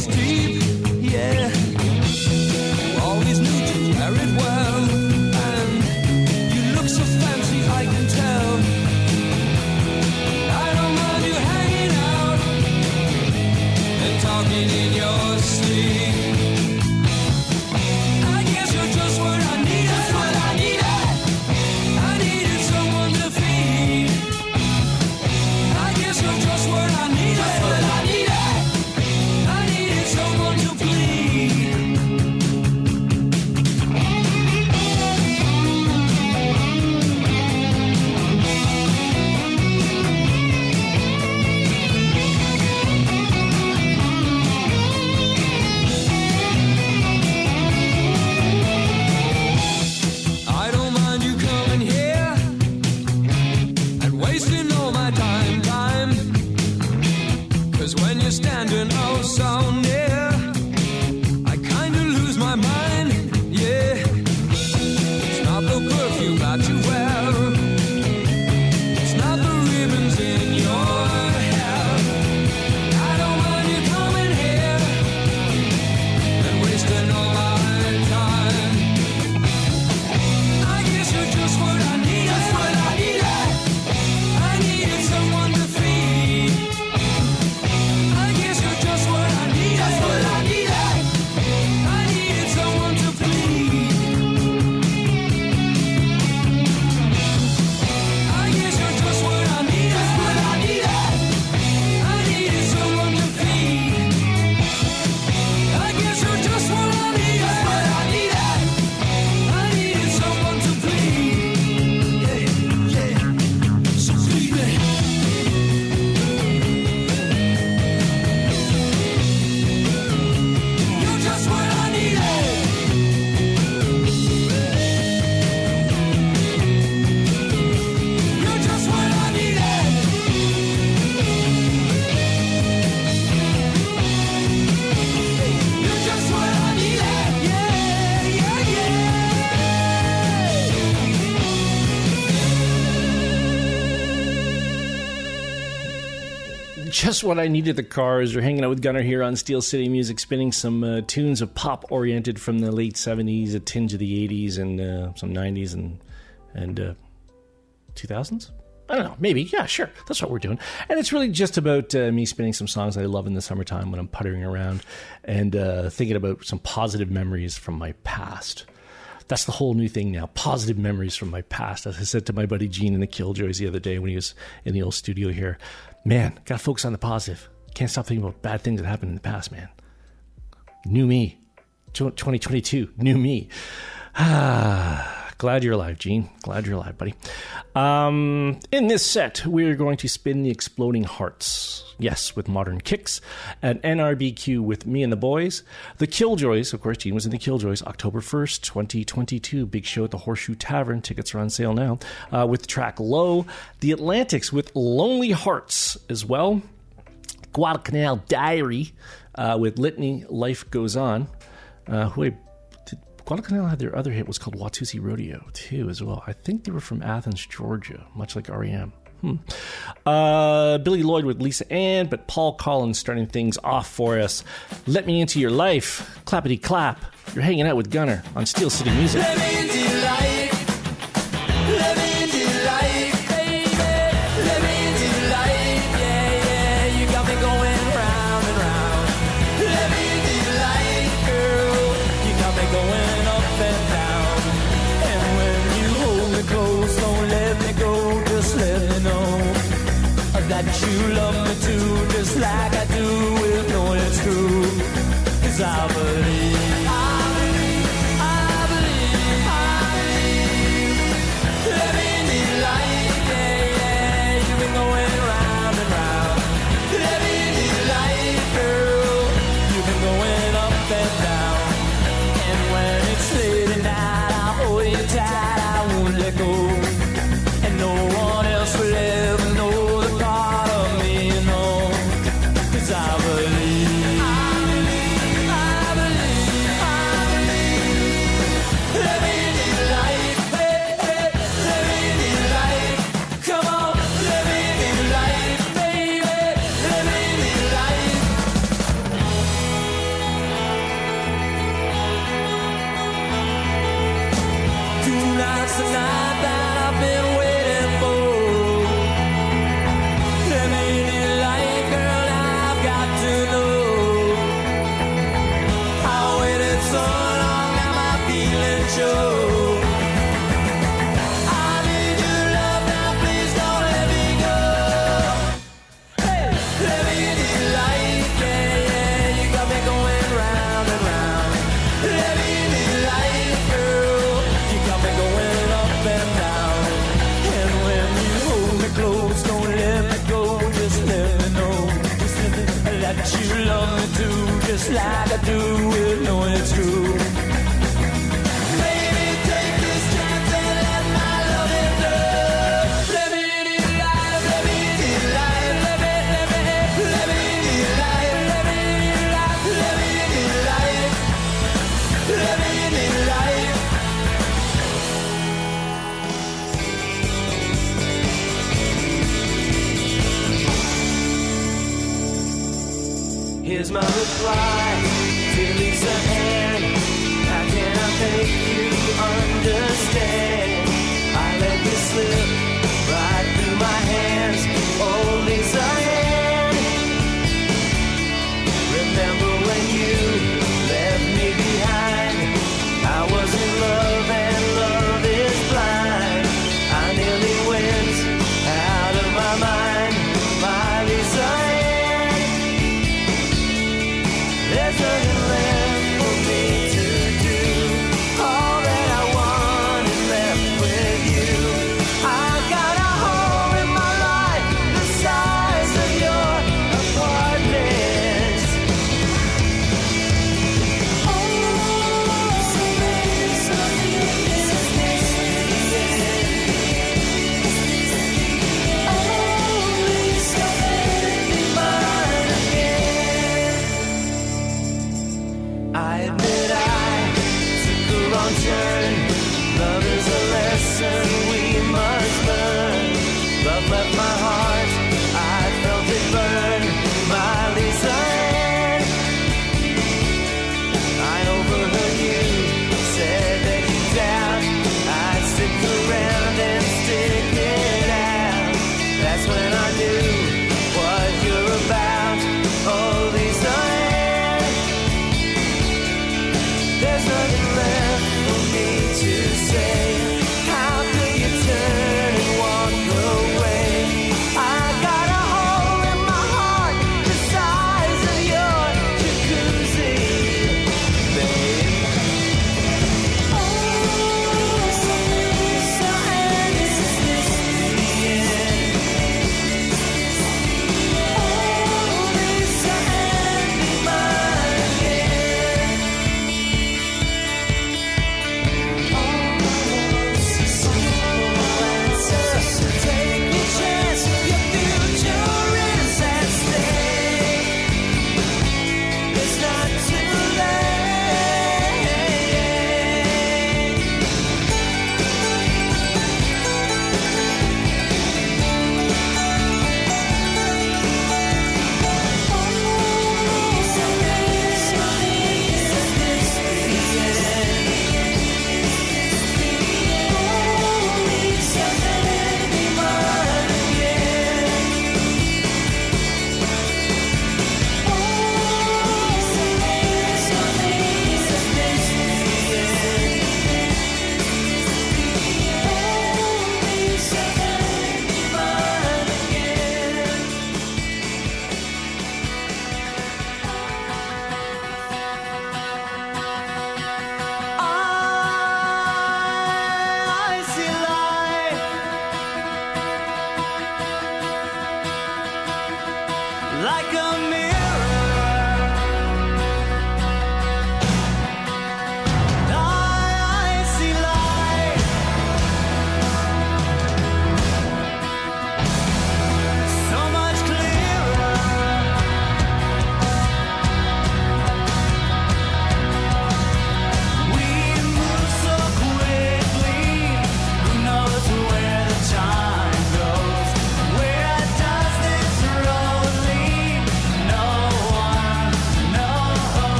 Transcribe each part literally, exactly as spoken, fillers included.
was deep, yeah. Always knew to wear it well, and you look so fancy, I can tell. I don't mind you hanging out and talking in your sleep. I guess you're just what I need. That's what I needed. I needed someone to feed. I guess you're just what I needed. That's what I needed. I needed someone to plead. I don't mind you coming here and wasting all my time, time. Cause when you're standing oh so near, I kinda lose my mind, yeah. It's not the perfume that you wear, it's not the ribbons in your hair. I don't mind you coming here and wasting all my time. I guess you're just what I need. That's what I needed. I needed someone to feed. I guess you're just what I need. That's what I needed. I needed someone to plead. I guess you're just what I need. That's what I needed. I needed someone to feed. I guess you're just what I need. That's what I needed. I needed someone to plead. Yeah, yeah. So please me. You're just what I needed. You're just what I needed. You're just what I needed. Yeah, yeah, yeah. Just what I needed. The Cars. You're hanging out with Gunnar here on Steel City Music, spinning some uh, tunes of pop oriented from the late seventies, a tinge of the eighties, and uh, some nineties and and uh, two thousands. I don't know, maybe. Yeah, sure. That's what we're doing. And it's really just about uh, me spinning some songs I love in the summertime when I'm puttering around and uh, thinking about some positive memories from my past. That's the whole new thing now. Positive memories from my past. As I said to my buddy Gene in the Killjoys the other day when he was in the old studio here, man, got to focus on the positive. Can't stop thinking about bad things that happened in the past, man. New me. twenty twenty-two. New me. Ah, glad you're alive, Gene. Glad you're alive, buddy. Um, in this set, we're going to spin the Exploding Hearts. Yes, with modern kicks. At N R B Q with Me and the Boys. The Killjoys, of course, Gene was in the Killjoys, October first, twenty twenty-two. Big show at the Horseshoe Tavern. Tickets are on sale now. Uh, with the track Low. The Atlantics with Lonely Hearts as well. Guadalcanal Diary uh, with Litany, Life Goes On. Uh, who I, did, Guadalcanal had their other hit was called Watusi Rodeo too as well. I think they were from Athens, Georgia, much like R E M. Hmm. Uh, Billy Lloyd with Lisa Ann, but Paul Collins starting things off for us. Let Me Into Your Life, clappity clap. You're hanging out with Gunnar on Steel City Music. Let me into your life. Let me into your life, baby. Let me into your life. Yeah, yeah. You got me going round and round. Let me into your life, girl. You got me going up and down. And when you hold me close, don't let me go. Just let me know that you love me too, just like I do. We'll know it's true. 'Cause I believe, I believe, I believe, I love me too, just like I do with knowing it's true. Baby, take this chance and let my love in through. Let me in your life, let me in your life, let me, let me, let me in your life, let me in your life, let me in your life, let me in your life. Here's my reply to Lisa Ann. How can I make you understand? I let you slip right through my hands. Oh, Lisa Ann, remember when you left me behind? I was in love and love is blind. I nearly went out of my mind. My Lisa Ann, there's nothing left for me to do. All that I want is left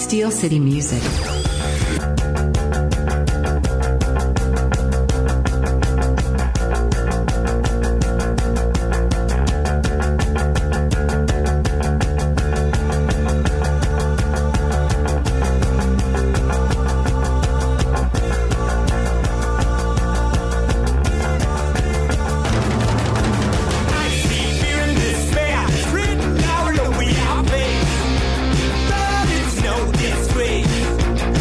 Steel City Music. Written all over our face, but it's no disgrace.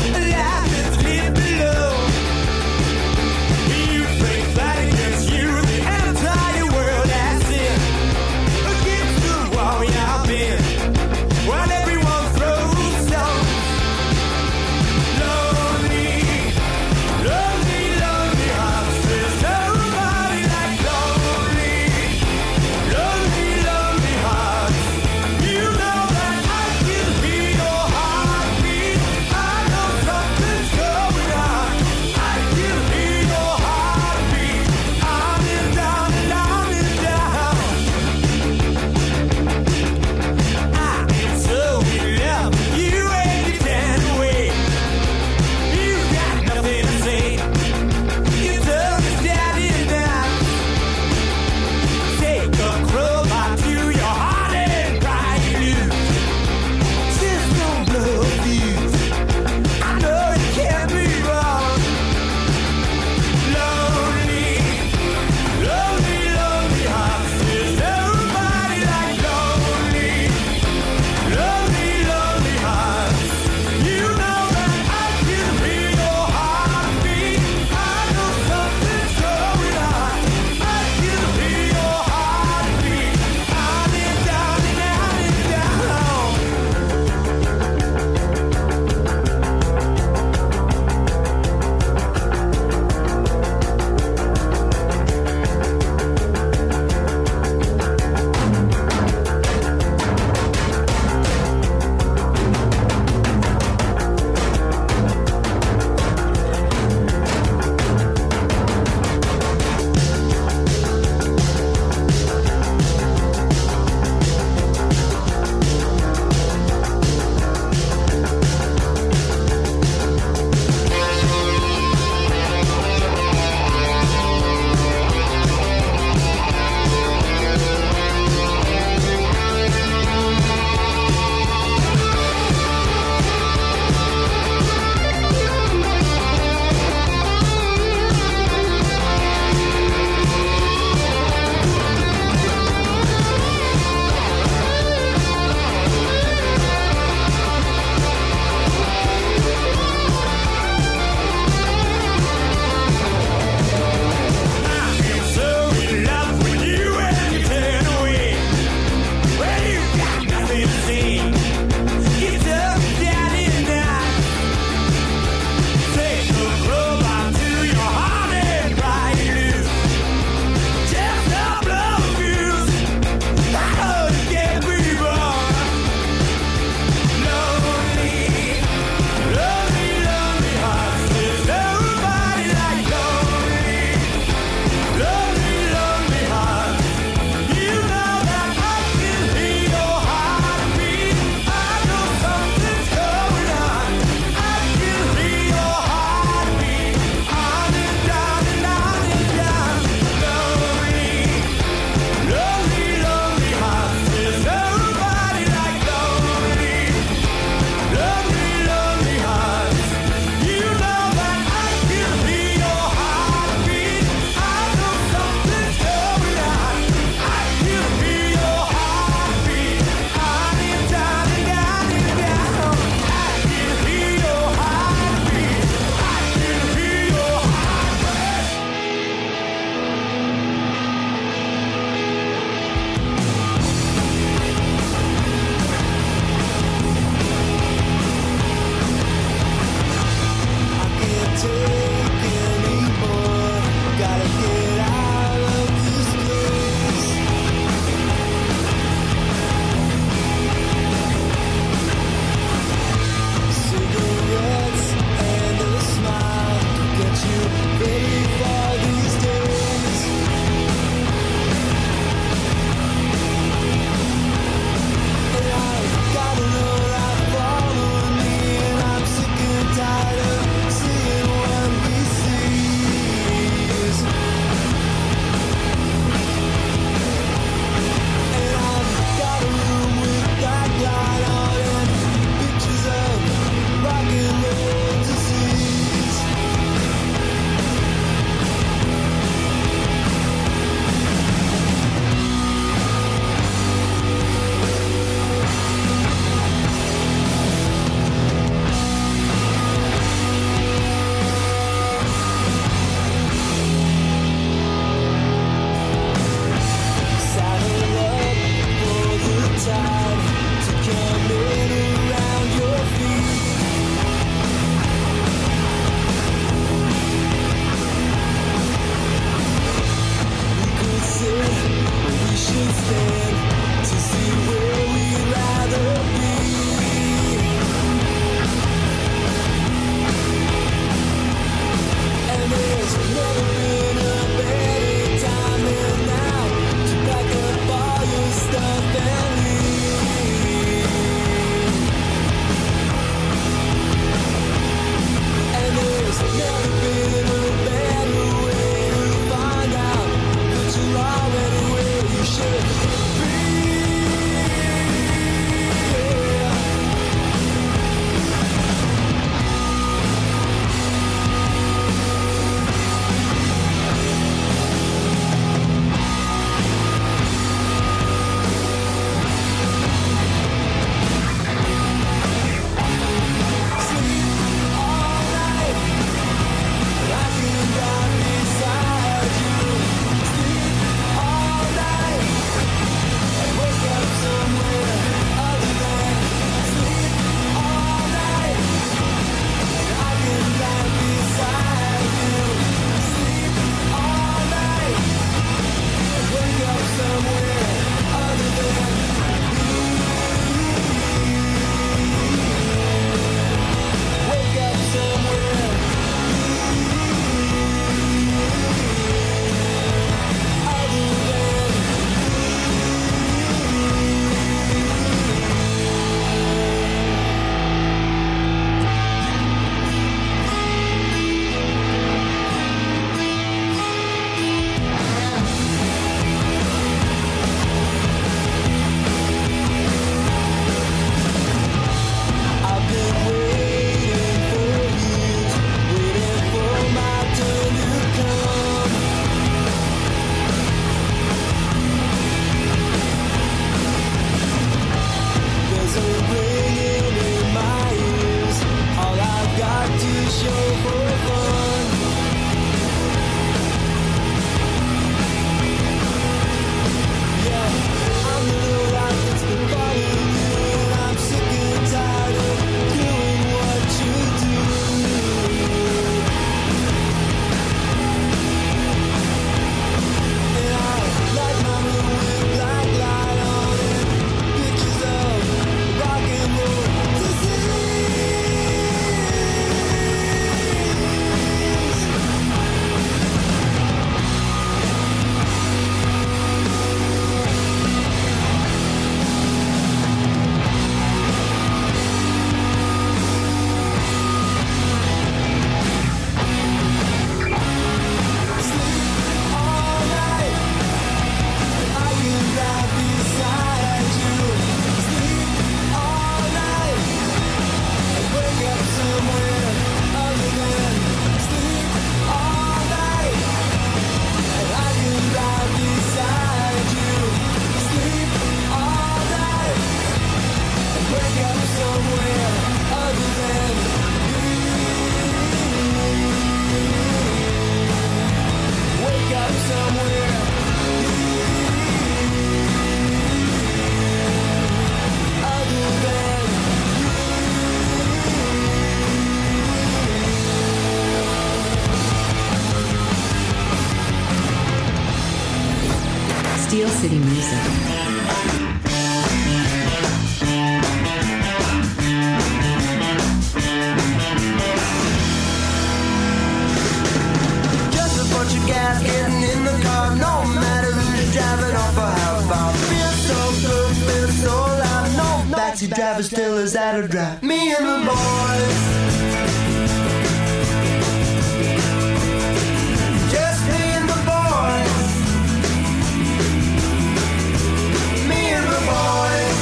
taxi drivers tell us how to drive. Me and the boys. Just me and the boys. Me and the boys.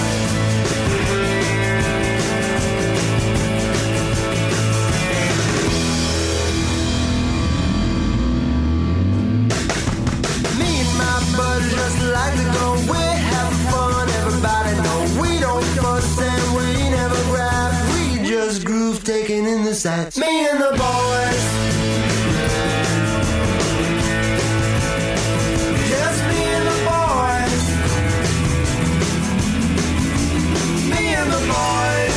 Me and my buddies just like to go. We're having fun, everybody know we don't fuss and we never grab. We just groove, taking in the sights. Me and the boys. Just me and the boys. Me and the boys.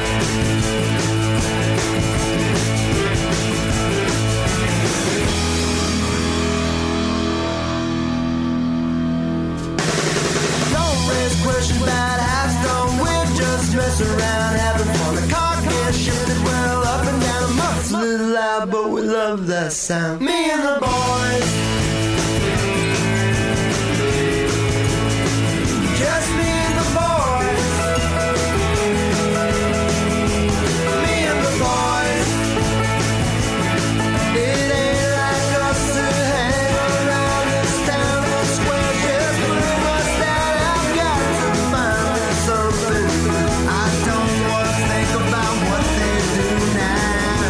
Don't raise questions about how it's done. We're just messing around, having fun. The car gets shifted well up and down. The muff's a little loud, but we love that sound. Me and the boys. Just me and the boys. Me and the boys. It ain't like us to hang around this town of square. Just putting us down. I've got to find something. I don't want to think about what they do now.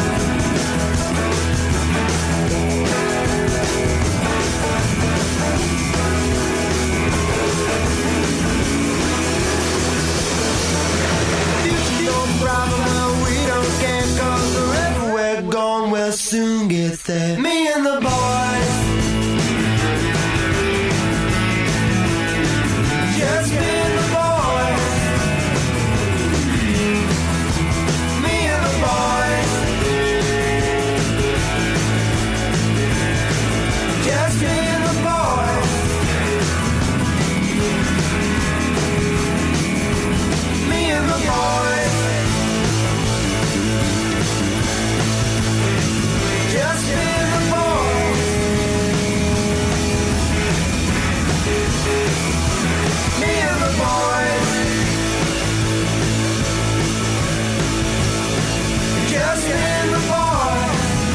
Future no problem, well, we don't care, 'cause wherever we're going, we'll soon get there. Me and the boys. Just me and the boys. Me and the boys. Just me and the boys. Me and the boys. Just me and the boys. Me and the boys. Just me and the boys.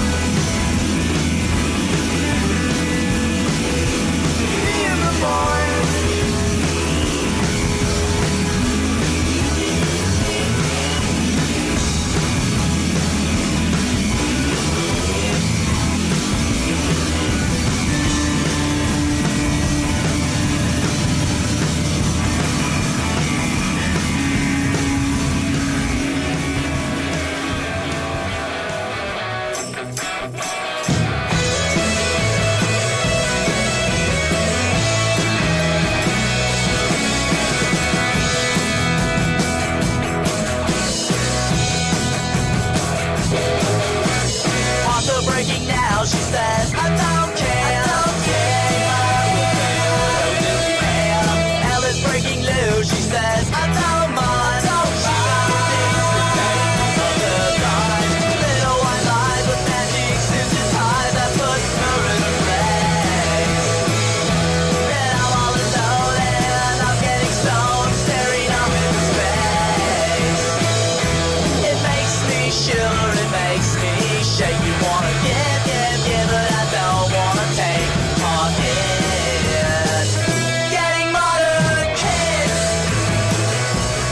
Me and the boys. Author breaking now, she says, I don't care. I don't care. Alice breaking loose, she says, I don't mind. I don't mind. Little white lies with magic scissors ties that put her in place. And I'm all alone and I'm getting stoned, staring up into space. It makes me shiver, it makes me shake. You wanna give, give, give, but I don't wanna take part in it. Getting modern kids.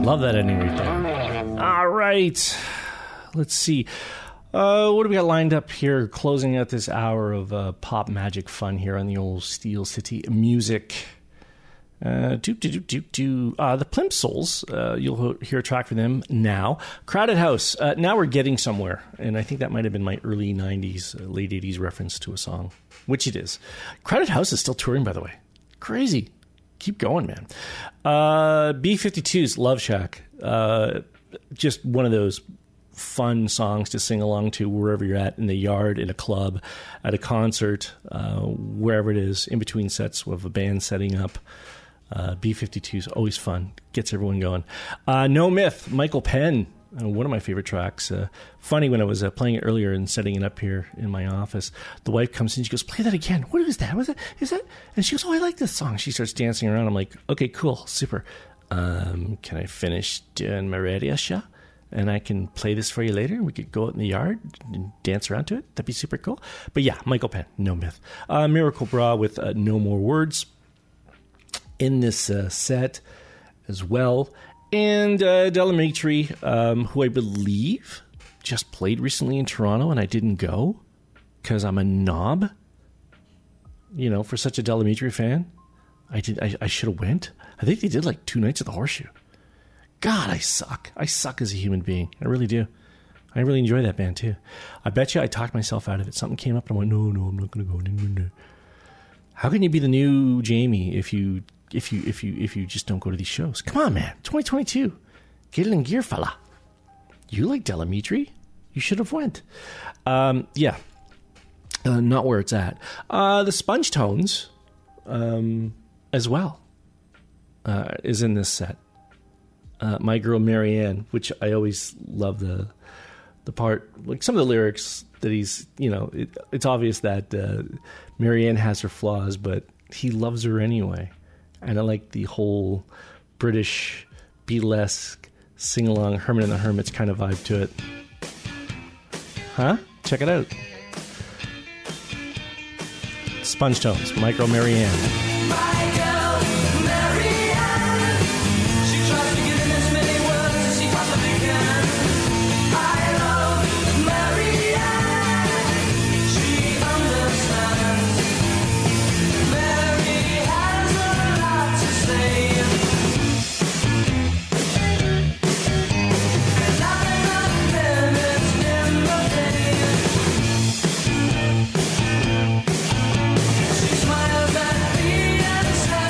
Love that ending right there. All right. Let's see. Uh, what do we got lined up here? Closing out this hour of uh, pop magic fun here on the old Steel City Music. Uh, do, do, do, do, do. Uh, the Plimsolls, uh, you'll hear a track from them now. Crowded House. Uh, now we're getting somewhere. And I think that might have been my early nineties, uh, late eighties reference to a song, which it is. Crowded House is still touring, by the way. Crazy. Keep going, man. Uh, B fifty-two's Love Shack. Uh, just one of those fun songs to sing along to wherever you're at, in the yard, in a club, at a concert, uh, wherever it is, in between sets with a band setting up. Uh, B fifty-two is always fun. Gets everyone going. Uh, No Myth, Michael Penn. Uh, one of my favorite tracks. Uh, funny, when I was uh, playing it earlier and setting it up here in my office, the wife comes in, she goes, play that again. What is that? What is that? Is that? And she goes, oh, I like this song. She starts dancing around. I'm like, okay, cool, super. Um, can I finish doing my radio show? And I can play this for you later, and we could go out in the yard and dance around to it. That'd be super cool. But yeah, Michael Penn, No Myth. Uh, Miracle Bra with uh, No More Words in this uh, set as well. And uh, Delamitri, um, who I believe just played recently in Toronto, and I didn't go because I'm a knob. You know, for such a Delamitri fan, I did. I, I should have went. I think they did like two nights at the Horseshoe. God, I suck. I suck as a human being. I really do. I really enjoy that band, too. I bet you I talked myself out of it. Something came up, and I went, no, no, I'm not going to go. No, no, no. How can you be the new Jamie if you if you, if you, if you just don't go to these shows? Come on, man. twenty twenty-two. Get it in gear, fella. You like Delamitri? You should have went. Um, yeah. Uh, not where it's at. Uh, the Sponge Tones, um, as well, uh, is in this set. Uh, My Girl Marianne, which I always love the the part, like some of the lyrics that he's, you know, it, it's obvious that uh, Marianne has her flaws, but he loves her anyway. And I like the whole British Beatlesque sing-along Herman and the Hermits kind of vibe to it. Huh? Check it out. Sponge Tones, My Girl Marianne. My girl, Marianne. She tries to get in as many words as she possibly can. I love Marianne. She understands. Mary has a lot to say. And not enough minutes in the day. She smiles at me and says,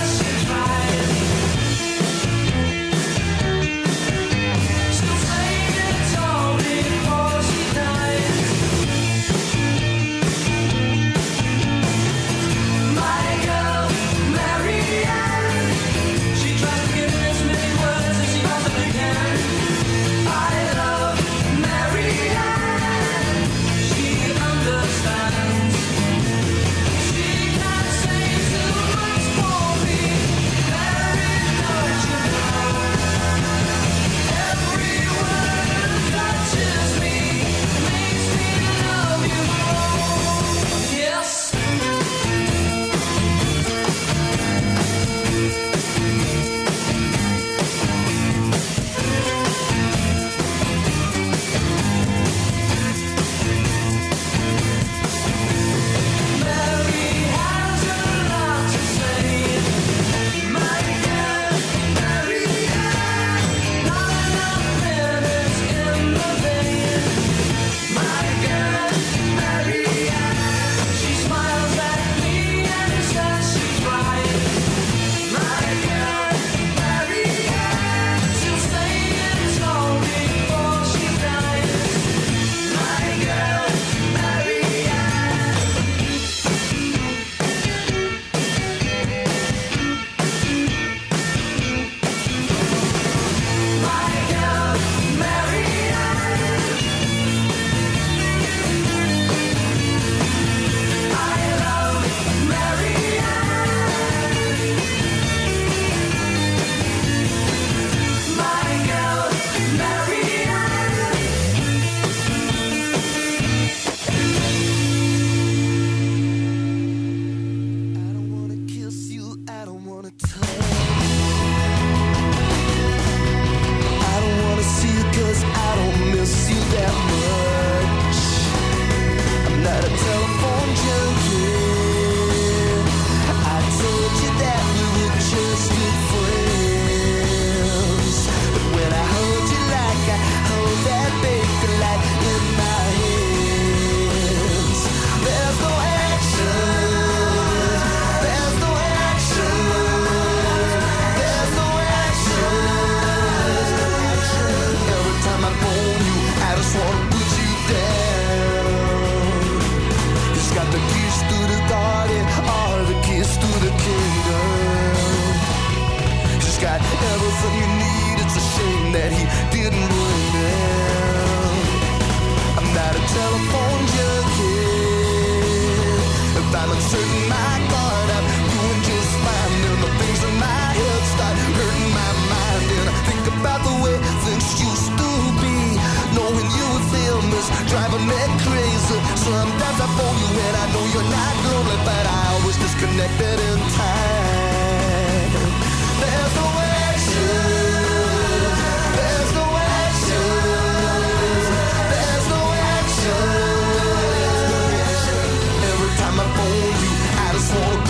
person you need. It's a shame that he didn't bring them. I'm not a telephone junkie. If I'm uncertain, my God, I'm doing just fine. Then the things in my head start hurting my mind, and I think about the way things used to be. Knowing you were famous, driving me crazy. Sometimes I phone you and I know you're not lonely, but I always disconnected in time. There's no action. There's no action. There's no action. Every time I phone you, I just wanna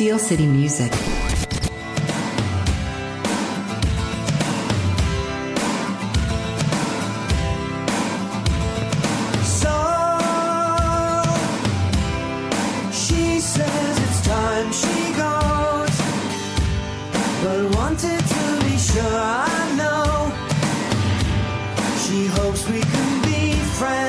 Steel City Music. So she says it's time she goes, but wanted to be sure I know. She hopes we can be friends.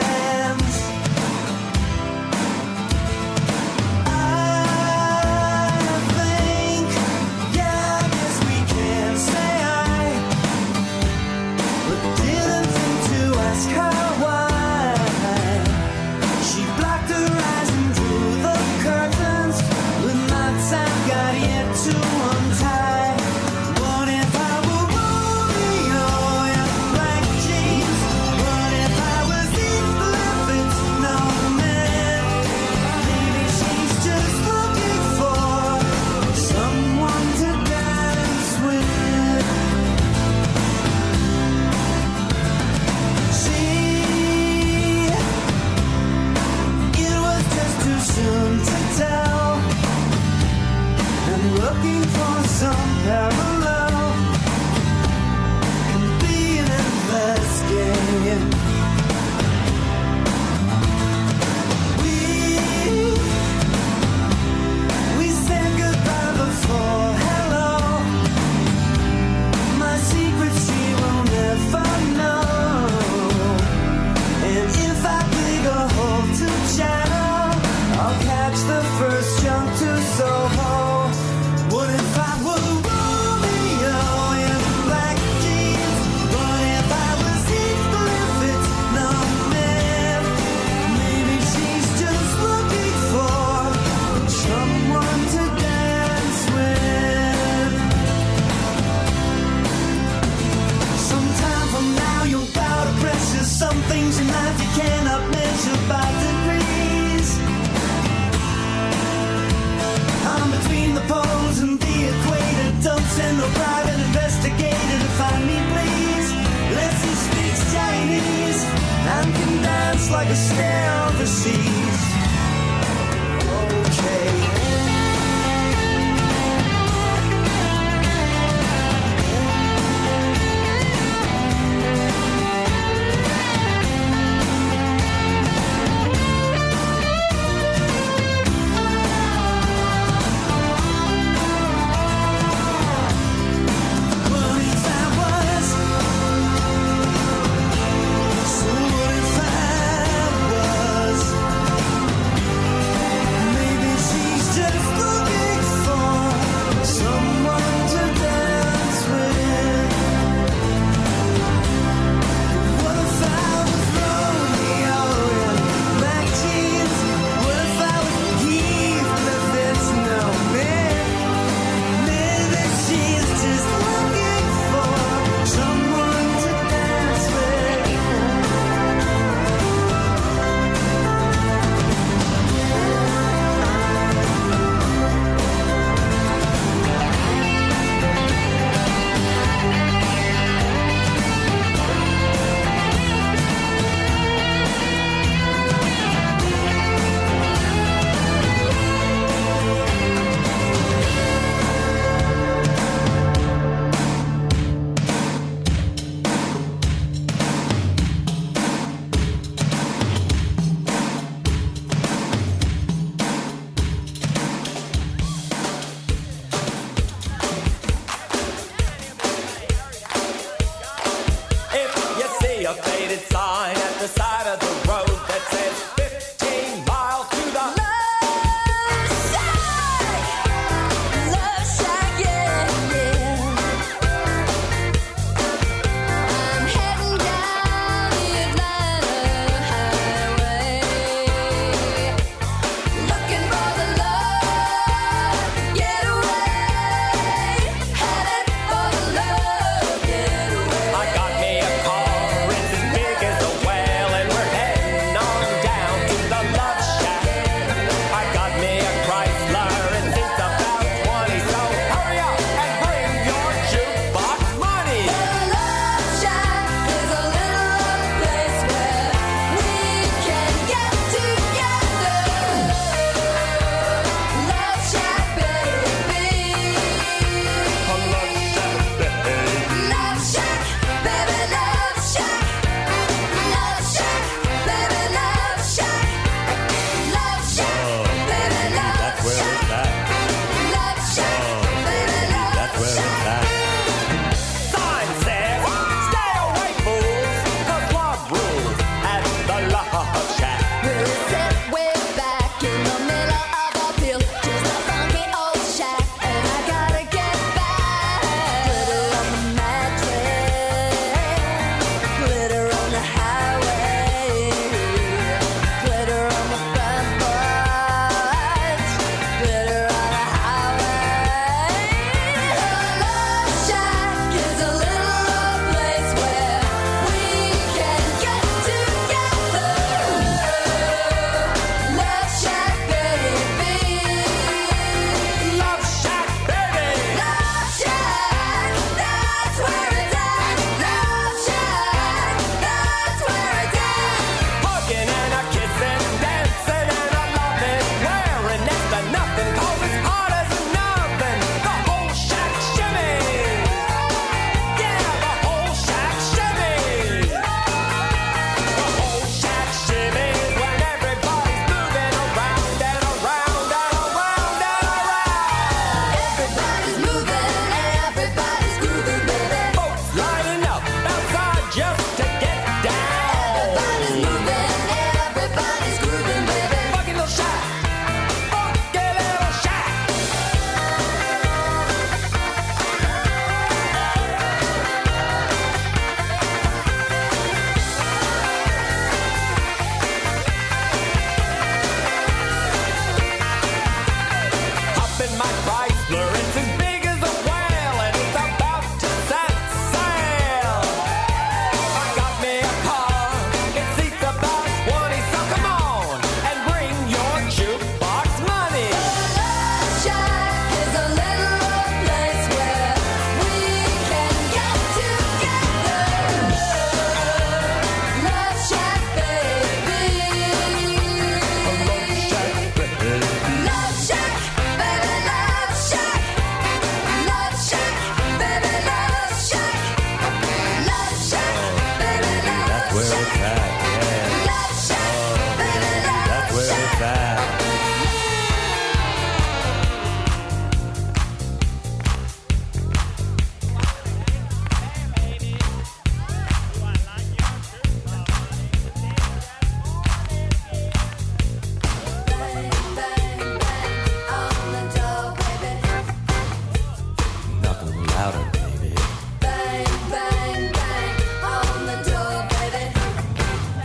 Like a snare of the seas. Okay. Just where it's at. Yeah. Oh, baby, that's where it's at. Louder, baby. Bang, bang, bang on the door, baby.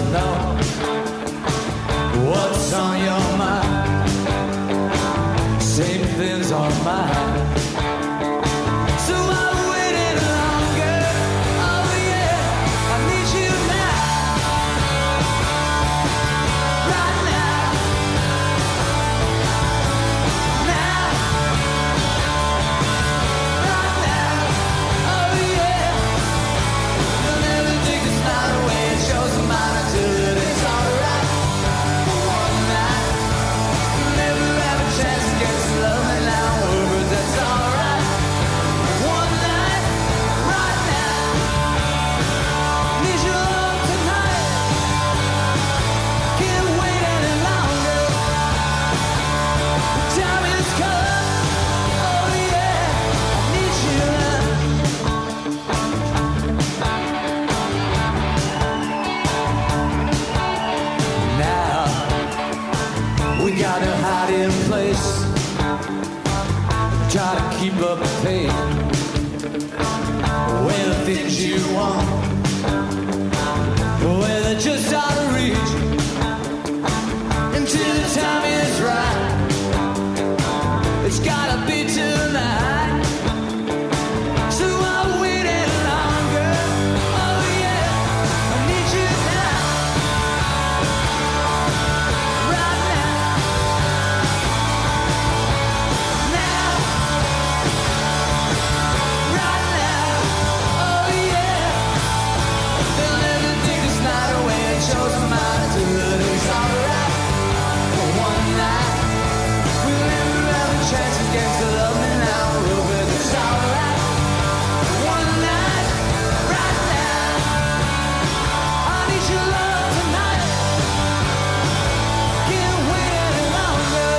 know what's on your mind. Same things on mine. So I'm waiting longer. Oh yeah, I need you now. Right now. Now. Right now. Oh yeah. You'll never take this night away. It shows a mind until it is alright. One night. You'll never have a chance to get to love me now. But that's alright. One night. Right now. Need your love tonight. Can't wait any longer. The time is come. Oh yeah. I need you now. Now we got a hiding place. Try to keep up the pace. Where the things you want, where they're just out of reach. Until the time is right, it's gotta be tonight. So I'm waiting longer. Oh yeah, I need you now. Right now. Now. Right now. Oh yeah. They'll never take this night away and show some mind to it. It's alright. For one night. We'll never have a chance to get to love me now. But it's alright. One night. Right now. I need your love tonight. Can't wait any longer.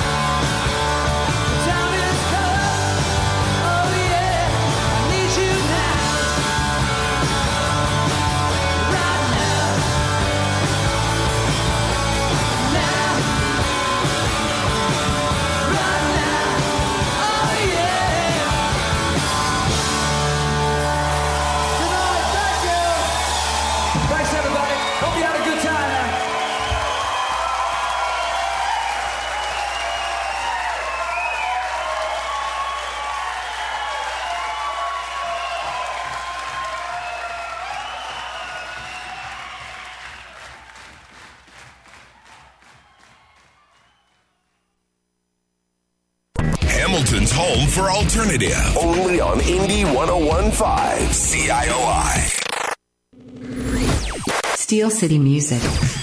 The time is come. Oh yeah. I need you now. Right now. Now. Right now. Oh yeah. Good night. Thank you. Thanks everybody. Hope you had a good time. Hamilton's home for alternative. Only on Indie one oh one point five C I O I. Steel City Music.